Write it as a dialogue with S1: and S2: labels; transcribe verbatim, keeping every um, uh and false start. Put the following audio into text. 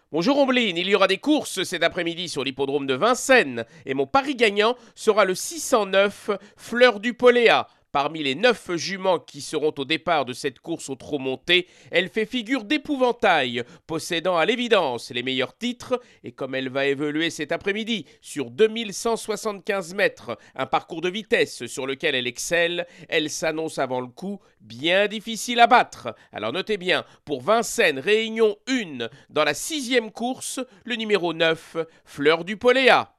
S1: Bonjour Ombline, il y aura des courses cet après-midi sur l'hippodrome de Vincennes et mon pari gagnant sera le six cent neuf Fleur du Poléa. Parmi les neuf juments qui seront au départ de cette course au trot monté, elle fait figure d'épouvantail, possédant à l'évidence les meilleurs titres, et comme elle va évoluer cet après-midi sur deux mille cent soixante-quinze mètres, un parcours de vitesse sur lequel elle excelle, elle s'annonce avant le coup bien difficile à battre. Alors notez bien, pour Vincennes Réunion un, dans la sixième course, le numéro neuf, Fleur du Poléa.